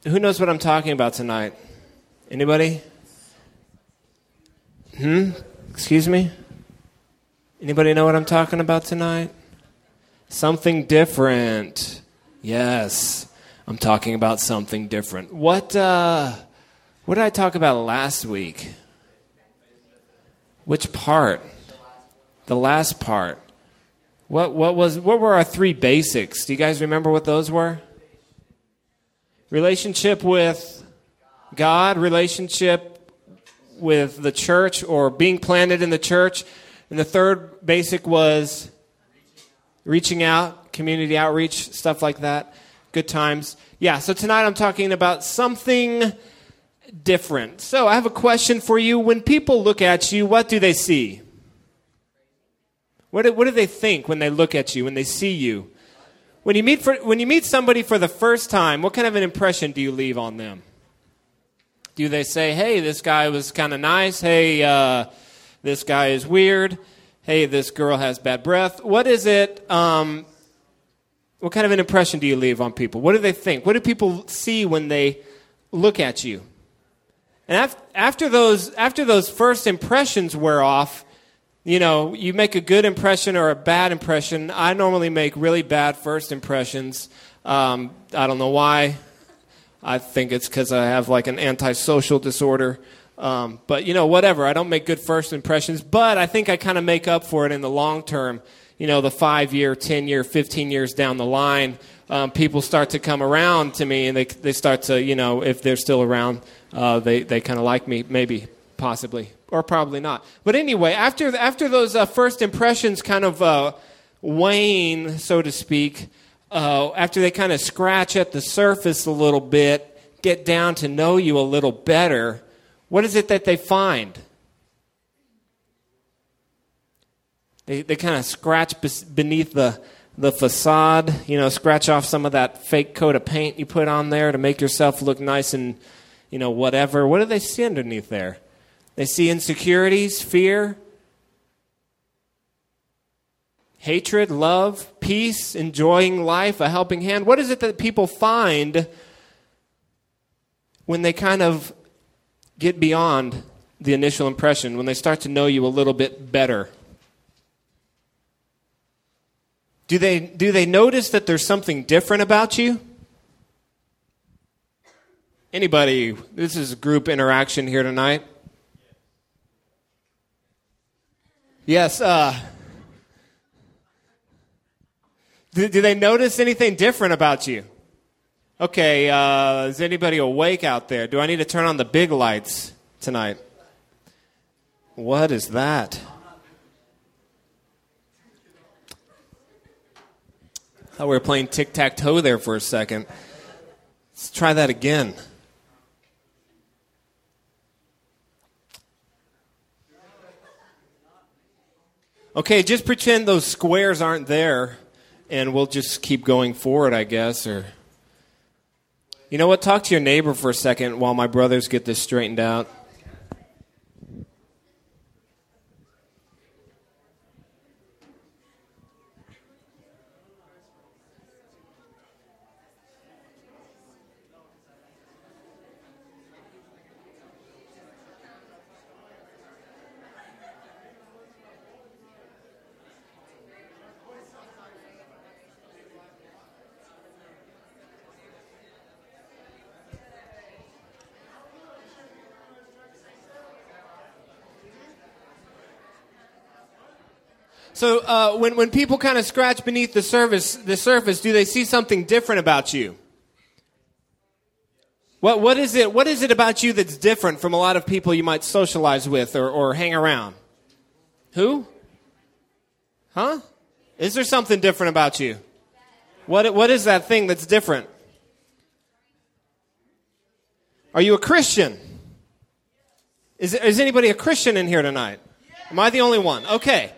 Who knows what I'm talking about tonight? Anybody? Excuse me? Anybody know what I'm talking about tonight? Something different. Yes, I'm talking about something different. What did I talk about last week? Which part? The last part. What were our three basics? Do you guys remember what those were? Relationship with God, relationship with the church, or being planted in the church. And the third basic was reaching out, community outreach, stuff like that. Good times. Yeah, so tonight I'm talking about something different. So I have a question for you. When people look at you, what do they see? What do they think when they look at you, when they see you? When you meet somebody for the first time, what kind of an impression do you leave on them? Do they say, hey, this guy was kind of nice. Hey, this guy is weird. Hey, this girl has bad breath. What is it? What kind of an impression do you leave on people? What do they think? What do people see when they look at you? And after those first impressions wear off, you know, you make a good impression or a bad impression. I normally make really bad first impressions. I don't know why. I think it's because I have like an antisocial disorder. But, you know, whatever. I don't make good first impressions. But I think I kind of make up for it in the long term. You know, the 5-year, 10-year, 15 years down the line, people start to come around to me, and they start to, you know, if they're still around, they kind of like me, maybe, possibly. Or probably not. But anyway, after those first impressions kind of wane, so to speak, after they kind of scratch at the surface a little bit, get down to know you a little better, what is it that they find? They kind of scratch beneath the facade, you know, scratch off some of that fake coat of paint you put on there to make yourself look nice and, you know, whatever. What do they see underneath there? They see insecurities, fear, hatred, love, peace, enjoying life, a helping hand. What is it that people find when they kind of get beyond the initial impression, when they start to know you a little bit better? Do they notice that there's something different about you? Anybody? This is group interaction here tonight. Yes. Do they notice anything different about you? Okay, is anybody awake out there? Do I need to turn on the big lights tonight? What is that? I thought we were playing tic-tac-toe there for a second. Let's try that again. Okay, just pretend those squares aren't there, and we'll just keep going forward, I guess. Or, you know what? Talk to your neighbor for a second while my brothers get this straightened out. So when people kind of scratch beneath the surface, do they see something different about you? What is it about you that's different from a lot of people you might socialize with or hang around? Who? Huh? Is there something different about you? What is that thing that's different? Are you a Christian? Is anybody a Christian in here tonight? Am I the only one? Okay.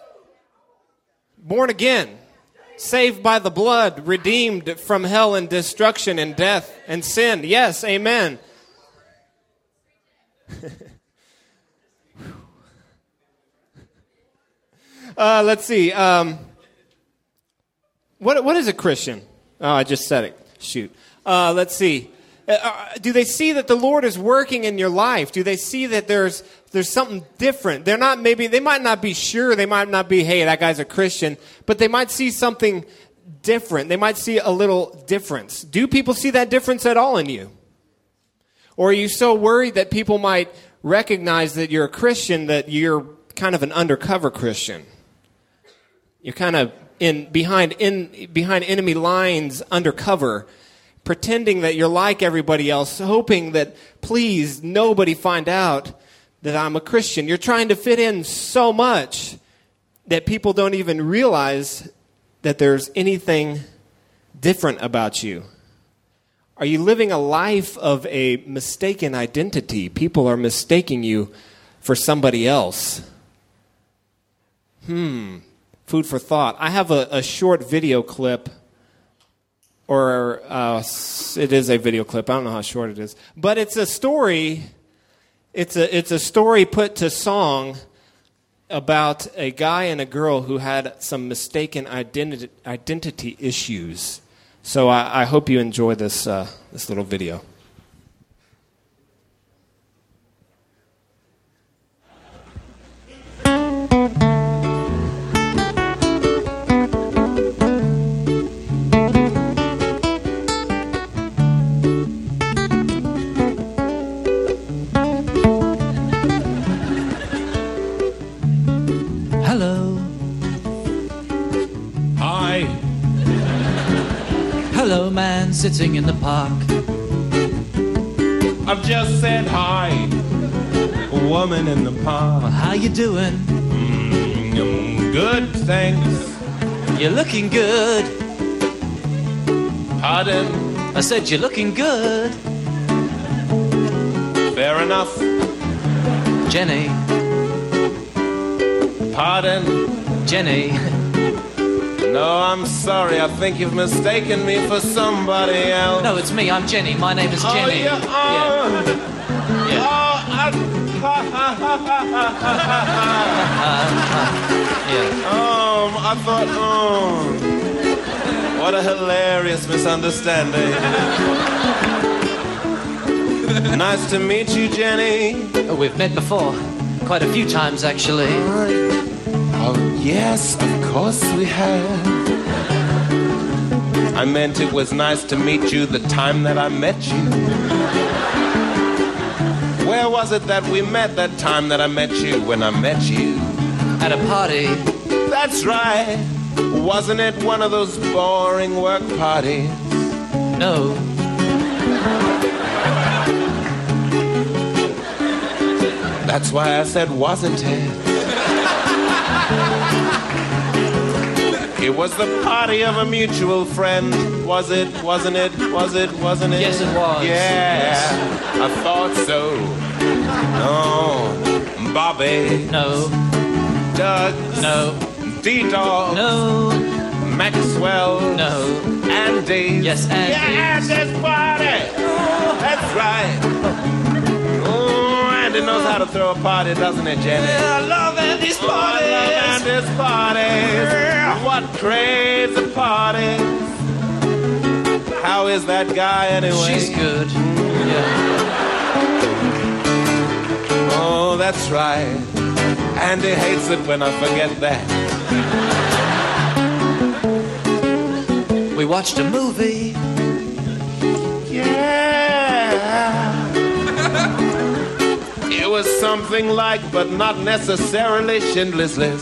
Born again, saved by the blood, redeemed from hell and destruction and death and sin. Yes, amen. Let's see. What is a Christian? Oh, I just said it. Shoot. Let's see. Do they see that the Lord is working in your life? Do they see that there's something different? They might not be sure. They might not be, hey, that guy's a Christian. But they might see something different. They might see a little difference. Do people see that difference at all in you? Or are you so worried that people might recognize that you're a Christian that you're kind of an undercover Christian? You're kind of behind enemy lines, undercover, pretending that you're like everybody else, hoping that, please, nobody find out that I'm a Christian. You're trying to fit in so much that people don't even realize that there's anything different about you. Are you living a life of a mistaken identity? People are mistaking you for somebody else. Food for thought. I have a short video clip, or it is a video clip. I don't know how short it is, but it's a story. It's a story put to song about a guy and a girl who had some mistaken identity issues. So I hope you enjoy this little video. Hello, man sitting in the park. I've just said hi, woman in the park. Well, how you doing? Good, thanks. You're looking good. Pardon? I said you're looking good. Fair enough. Jenny. Pardon? Jenny. No, I'm sorry. I think you've mistaken me for somebody else. No, it's me. I'm Jenny. My name is Jenny. Yeah. I thought, what a hilarious misunderstanding. Nice to meet you, Jenny. Oh, we've met before. Quite a few times, actually. Oh, yes, of course we have. I meant it was nice to meet you the time that I met you. Where was it that we met that time that I met you when I met you? At a party. That's right. Wasn't it one of those boring work parties? No. That's why I said, wasn't it? It was the party of a mutual friend. Was it? Wasn't it? Was it? Wasn't it? Yes, it was. Yeah, yes. I thought so. No. Bobby. No. Doug. No. D-Dog. No. Maxwell. No. Andy. Yes, Andy. Yeah, this party. That's right. Oh, Andy knows how to throw a party, doesn't it, Jenny? Yeah, I love Andy's parties. I love Andy's parties. Yeah. What crazy parties. How is that guy anyway? She's good. Yeah. Oh, that's right. Andy hates it when I forget that. We watched a movie. Yeah. It was something like, but not necessarily, Schindler's List.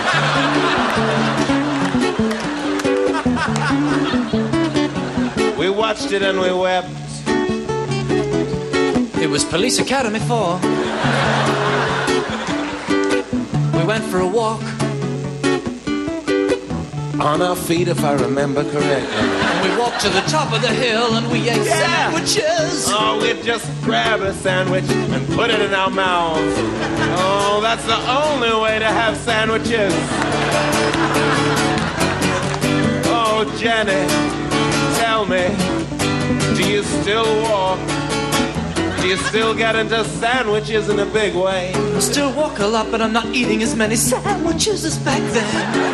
We watched it and we wept. It was Police Academy 4. We went for a walk. On our feet, if I remember correctly. And we walked to the top of the hill and we ate sandwiches. Oh, we'd just grab a sandwich and put it in our mouths. Oh, that's the only way to have sandwiches. Oh, Jenny, tell me, do you still walk? Do you still get into sandwiches in a big way? I still walk a lot, but I'm not eating as many sandwiches as back then.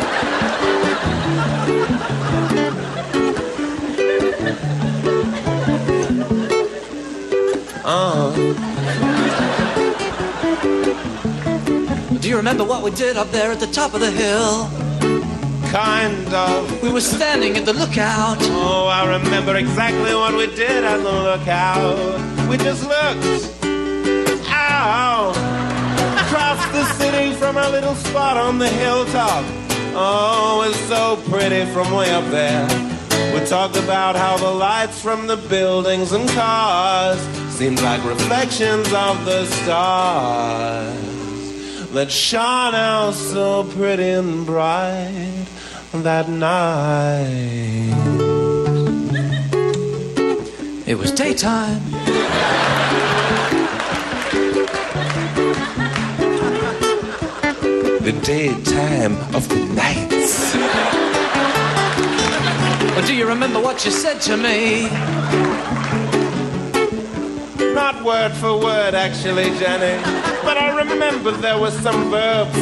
Do you remember what we did up there at the top of the hill? Kind of. We were standing at the lookout. Oh, I remember exactly what we did at the lookout. We just looked out across the city from our little spot on the hilltop. Oh, it's so pretty from way up there. We talked about how the lights from the buildings and cars seemed like reflections of the stars that shone out so pretty and bright that night. It was daytime. The daytime of the nights. Do you remember what you said to me? Not word for word, actually, Jenny, but I remember there were some verbs.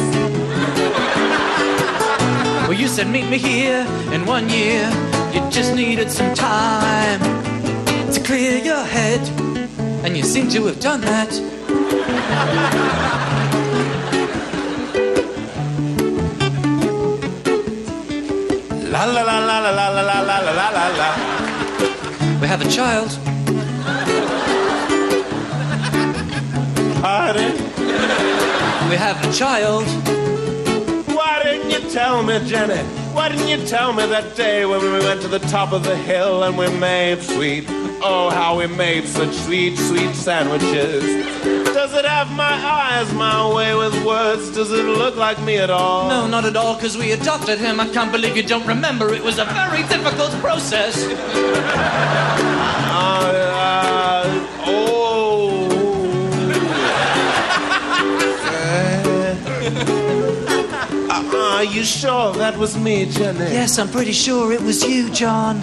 Well, you said meet me here in 1 year. You just needed some time to clear your head, and you seem to have done that. La la la la la la la la la la la la. We have a child. Pardon? We have a child. Why didn't you tell me, Jenny? Why didn't you tell me that day when we went to the top of the hill and we made sweet, oh, how we made such sweet, sweet sandwiches? Does it have my eyes my way with words? Does it look like me at all? No, not at all, because we adopted him. I can't believe you don't remember. It was a very difficult process. Are you sure that was me, Jenny? Yes, I'm pretty sure it was you, John.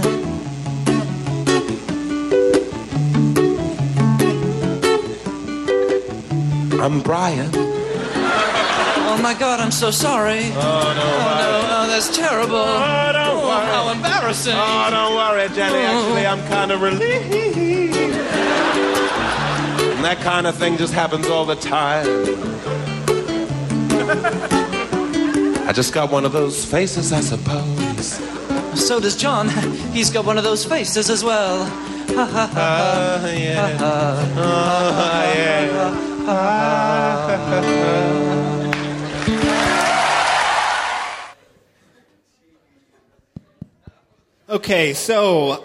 I'm Brian. Oh my God, I'm so sorry. Oh, no, that's terrible. Oh, don't worry. How embarrassing. Oh, don't worry, Jenny. Actually, I'm kind of relieved. And that kind of thing just happens all the time. I just got one of those faces, I suppose. So does John. He's got one of those faces as well. Yeah. Yeah. Okay, so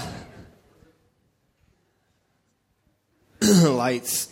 lights.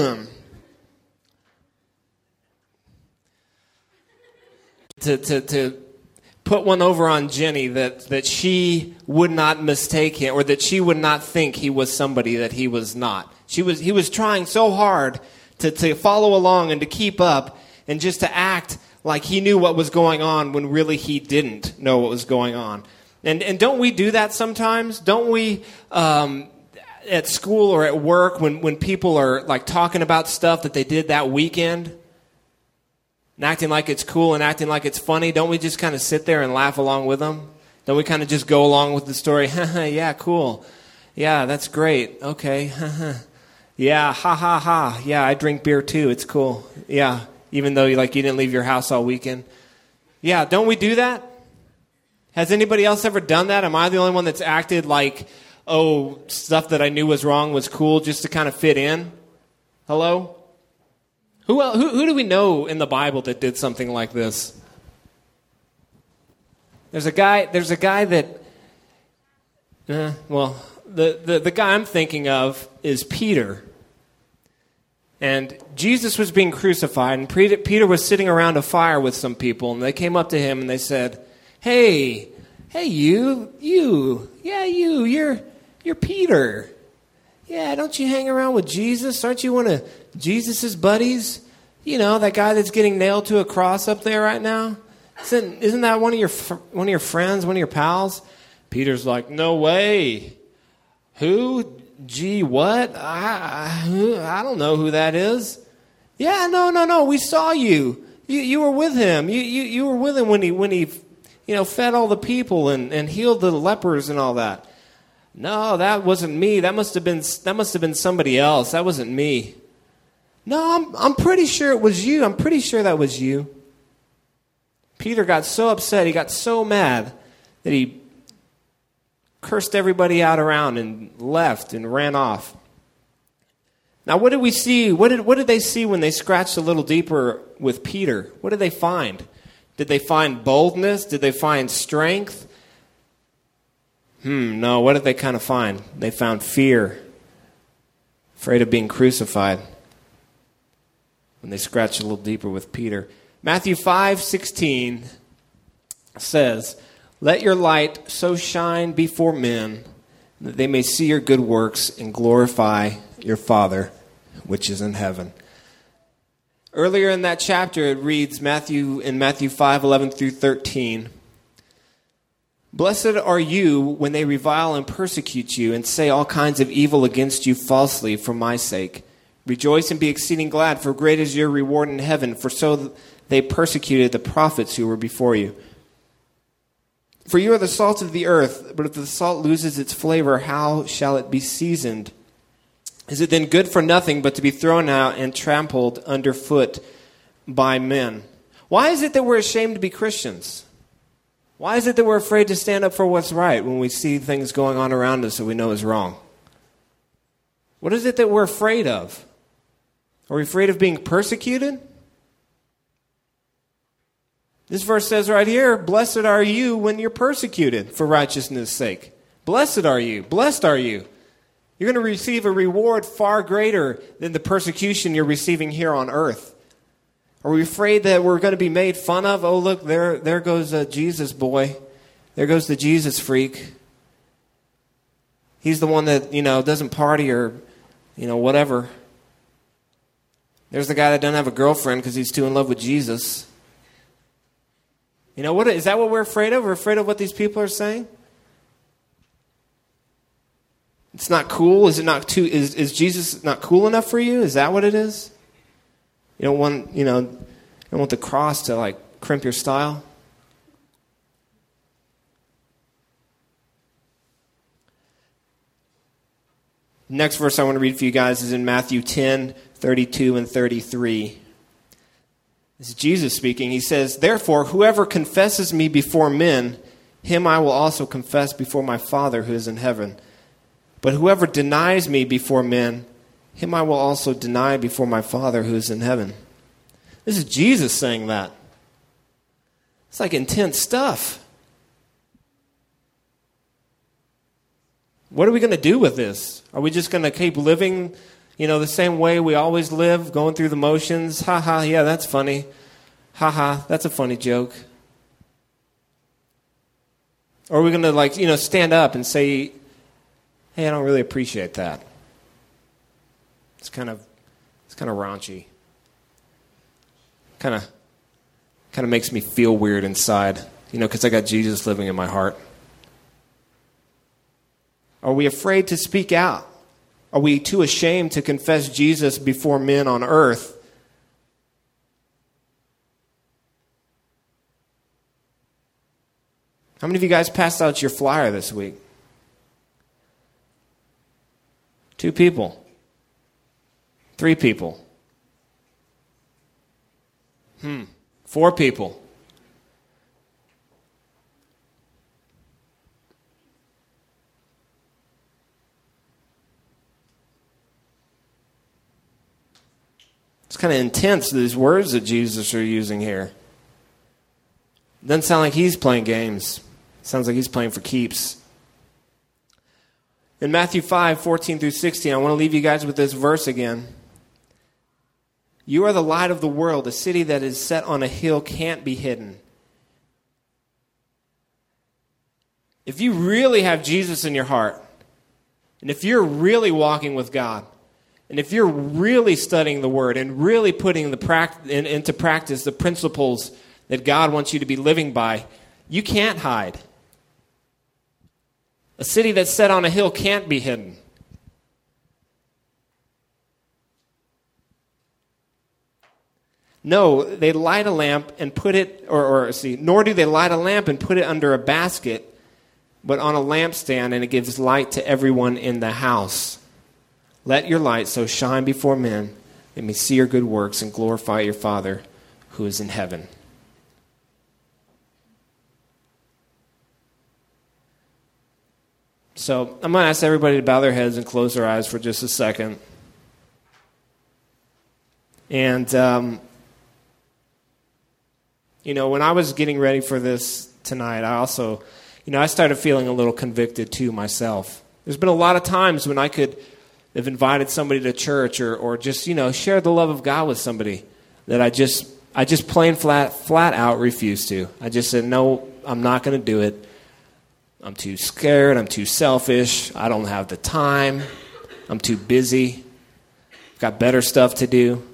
to put one over on Jenny that she would not mistake him, or that she would not think he was somebody that he was not. He was trying so hard to follow along and to keep up and just to act like he knew what was going on when really he didn't know what was going on. And don't we do that sometimes? Don't we at school or at work when people are like talking about stuff that they did that weekend and acting like it's cool and acting like it's funny, don't we just kind of sit there and laugh along with them? Don't we kind of just go along with the story? Yeah, cool. Yeah, that's great. Okay. Yeah, ha ha ha. Yeah, I drink beer too. It's cool. Yeah, even though you didn't leave your house all weekend. Yeah, don't we do that? Has anybody else ever done that? Am I the only one that's acted like, oh, stuff that I knew was wrong was cool just to kind of fit in? Hello? Who do we know in the Bible that did something like this? There's a guy that, the guy I'm thinking of is Peter. And Jesus was being crucified, and Peter was sitting around a fire with some people, and they came up to him and they said, Hey, you're Peter. Yeah, don't you hang around with Jesus? Aren't you one of Jesus' buddies? You know, that guy that's getting nailed to a cross up there right now? Isn't that one of your friends, one of your pals? Peter's like, no way. Who? Gee, what? I don't know who that is. Yeah, no. We saw you. You were with him. You were with him when he fed all the people and healed the lepers and all that. No, that wasn't me. That must have been somebody else. That wasn't me. No, I'm pretty sure it was you. I'm pretty sure that was you. Peter got so upset, he got so mad that he cursed everybody out around and left and ran off. Now, what did we see? What did they see when they scratched a little deeper with Peter? What did they find? Did they find boldness? Did they find strength? No, what did they kind of find? They found fear, afraid of being crucified when they scratched a little deeper with Peter. Matthew 5:16 says, "Let your light so shine before men that they may see your good works and glorify your Father which is in heaven." Earlier in that chapter, it reads in Matthew 5:11 through 13, "Blessed are you when they revile and persecute you and say all kinds of evil against you falsely for my sake. Rejoice and be exceeding glad, for great is your reward in heaven, for so they persecuted the prophets who were before you. For you are the salt of the earth, but if the salt loses its flavor, how shall it be seasoned? Is it then good for nothing but to be thrown out and trampled underfoot by men?" Why is it that we're ashamed to be Christians? Why is it that we're afraid to stand up for what's right when we see things going on around us that we know is wrong? What is it that we're afraid of? Are we afraid of being persecuted? This verse says right here, "Blessed are you when you're persecuted for righteousness' sake." Blessed are you. Blessed are you. You're going to receive a reward far greater than the persecution you're receiving here on earth. Are we afraid that we're going to be made fun of? Oh, look, there goes a Jesus boy. There goes the Jesus freak. He's the one that, doesn't party or, whatever. There's the guy that doesn't have a girlfriend because he's too in love with Jesus. What is that what we're afraid of? We're afraid of what these people are saying? It's not cool? Is it not too is Jesus not cool enough for you? Is that what it is? You don't want the cross to crimp your style? Next verse I want to read for you guys is in Matthew 10:32 and 33. This is Jesus speaking. He says, "Therefore, whoever confesses me before men, him I will also confess before my Father who is in heaven. But whoever denies me before men, him I will also deny before my Father who is in heaven." This is Jesus saying that. It's like intense stuff. What are we going to do with this? Are we just going to keep living the same way we always live, going through the motions? Ha ha, yeah, that's funny. Ha ha, that's a funny joke. Or are we going to stand up and say, "Hey, I don't really appreciate that. It's kind of raunchy. Kind of makes me feel weird inside, because I got Jesus living in my heart." Are we afraid to speak out? Are we too ashamed to confess Jesus before men on earth? How many of you guys passed out your flyer this week? 2 people. 3 people. 4 people. It's kind of intense, these words that Jesus are using here. It doesn't sound like he's playing games. It sounds like he's playing for keeps. In Matthew 5:14 through 16, I want to leave you guys with this verse again. "You are the light of the world. A city that is set on a hill can't be hidden." If you really have Jesus in your heart, and if you're really walking with God, and if you're really studying the Word and really putting into practice the principles that God wants you to be living by, you can't hide. A city that's set on a hill can't be hidden. No, they light a lamp and put it, nor do they light a lamp and put it under a basket, but on a lampstand, and it gives light to everyone in the house. Let your light so shine before men, they may see your good works and glorify your Father who is in heaven. So I'm going to ask everybody to bow their heads and close their eyes for just a second. And, when I was getting ready for this tonight, I also, I started feeling a little convicted too myself. There's been a lot of times when I could have invited somebody to church or just, share the love of God with somebody that I just plain flat out refused to. I just said, no, I'm not going to do it. I'm too scared. I'm too selfish. I don't have the time. I'm too busy. I've got better stuff to do.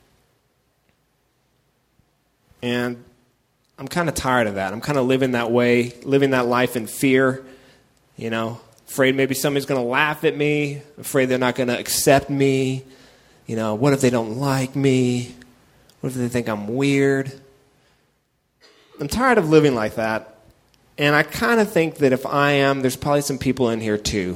And I'm kind of tired of that. I'm kind of living that way, living that life in fear, afraid maybe somebody's going to laugh at me, afraid they're not going to accept me. What if they don't like me? What if they think I'm weird? I'm tired of living like that. And I kind of think that if I am, there's probably some people in here too.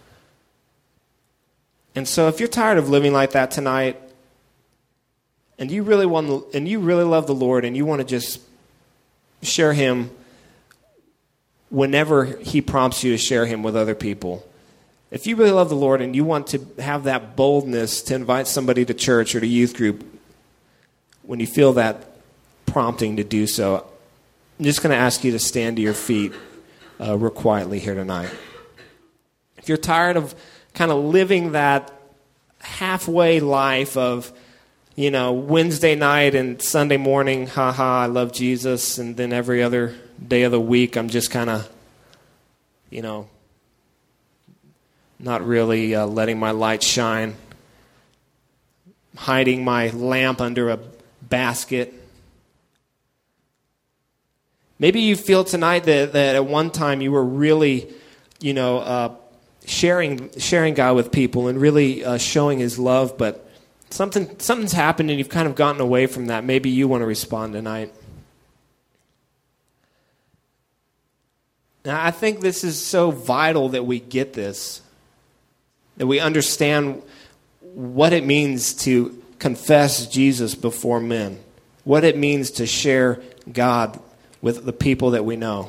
And so if you're tired of living like that tonight, and you really love the Lord, and you want to just share Him whenever He prompts you to share Him with other people. If you really love the Lord and you want to have that boldness to invite somebody to church or to youth group, when you feel that prompting to do so, I'm just going to ask you to stand to your feet real quietly here tonight. If you're tired of kind of living that halfway life of, Wednesday night and Sunday morning, I love Jesus, and then every other day of the week I'm just kind of, not really letting my light shine, hiding my lamp under a basket. Maybe you feel tonight that at one time you were really, sharing God with people and really showing His love, but something's happened and you've kind of gotten away from that. Maybe you want to respond tonight. Now, I think this is so vital that we get this, that we understand what it means to confess Jesus before men, what it means to share God with the people that we know.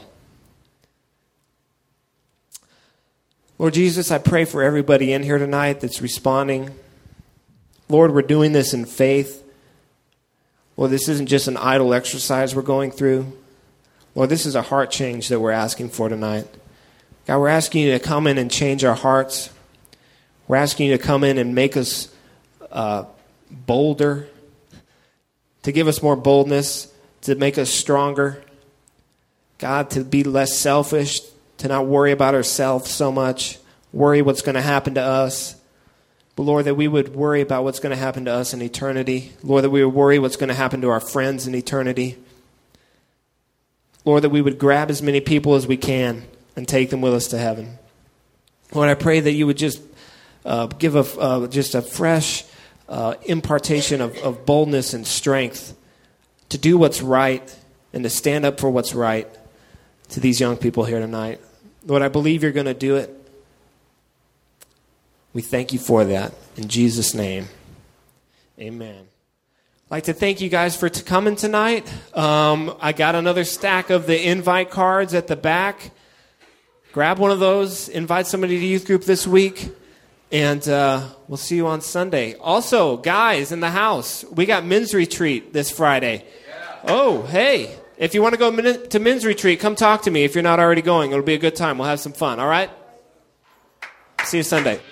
Lord Jesus, I pray for everybody in here tonight that's responding. Lord, we're doing this in faith. Lord, this isn't just an idle exercise we're going through. Lord, this is a heart change that we're asking for tonight. God, we're asking you to come in and change our hearts. We're asking you to come in and make us bolder, to give us more boldness, to make us stronger. God, to be less selfish, to not worry about ourselves so much, worry what's going to happen to us. But Lord, that we would worry about what's going to happen to us in eternity. Lord, that we would worry what's going to happen to our friends in eternity. Lord, that we would grab as many people as we can and take them with us to heaven. Lord, I pray that you would just give a fresh impartation of boldness and strength to do what's right and to stand up for what's right to these young people here tonight. Lord, I believe you're going to do it. We thank you for that. In Jesus' name, amen. I'd like to thank you guys for coming tonight. I got another stack of the invite cards at the back. Grab one of those. Invite somebody to youth group this week. And we'll see you on Sunday. Also, guys in the house, we got men's retreat this Friday. Yeah. Oh, hey. If you want to go to men's retreat, come talk to me if you're not already going. It'll be a good time. We'll have some fun, all right? See you Sunday.